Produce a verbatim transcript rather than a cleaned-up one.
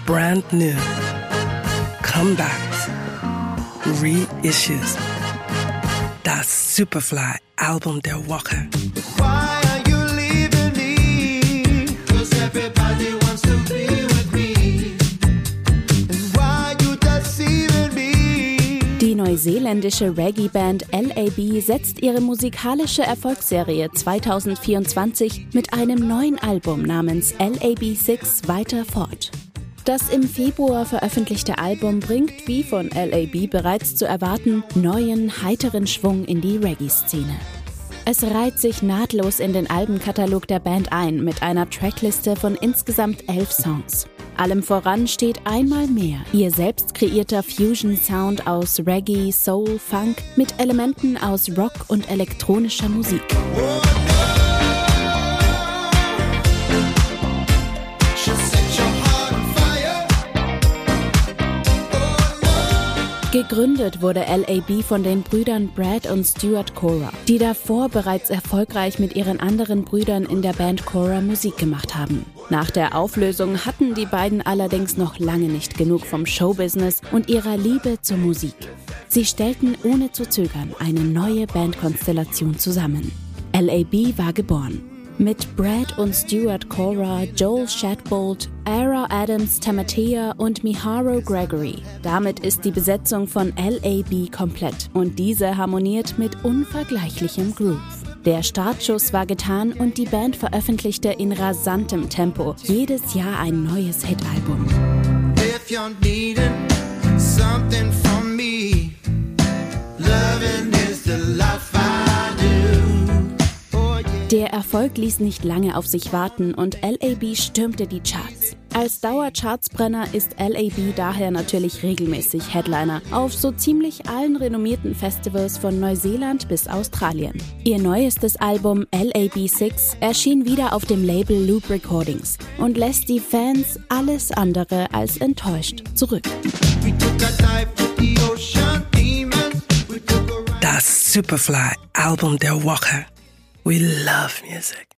brand new, comebacks, reissues. Das Superfly-Album der Woche. Why are you leaving me? 'Cause everybody wants to be with me. And why you deceiving me? Die neuseeländische Reggae-Band L A B setzt ihre musikalische Erfolgsserie zwanzig vierundzwanzig mit einem neuen Album namens L A B sechs weiter fort. Das im Februar veröffentlichte Album bringt, wie von L A B bereits zu erwarten, neuen, heiteren Schwung in die Reggae-Szene. Es reiht sich nahtlos in den Albenkatalog der Band ein mit einer Trackliste von insgesamt elf Songs. Allem voran steht einmal mehr ihr selbst kreierter Fusion-Sound aus Reggae, Soul, Funk mit Elementen aus Rock und elektronischer Musik. Gegründet wurde L A B von den Brüdern Brad und Stuart Cora, die davor bereits erfolgreich mit ihren anderen Brüdern in der Band Cora Musik gemacht haben. Nach der Auflösung hatten die beiden allerdings noch lange nicht genug vom Showbusiness und ihrer Liebe zur Musik. Sie stellten ohne zu zögern eine neue Bandkonstellation zusammen. L A B war geboren. Mit Brad und Stuart Cora, Joel Shadbolt, Ara Adams Tamatea und Miharo Gregory. Damit ist die Besetzung von L A B komplett und diese harmoniert mit unvergleichlichem Groove. Der Startschuss war getan und die Band veröffentlichte in rasantem Tempo jedes Jahr ein neues Hitalbum. If you're needing something from me, loving is the life I do. Der Erfolg ließ nicht lange auf sich warten und L A B stürmte die Charts. Als Dauerchartsbrenner ist L A B daher natürlich regelmäßig Headliner auf so ziemlich allen renommierten Festivals von Neuseeland bis Australien. Ihr neuestes Album L A B sechs erschien wieder auf dem Label Loop Recordings und lässt die Fans alles andere als enttäuscht zurück. Das Superfly-Album der Woche. We love music.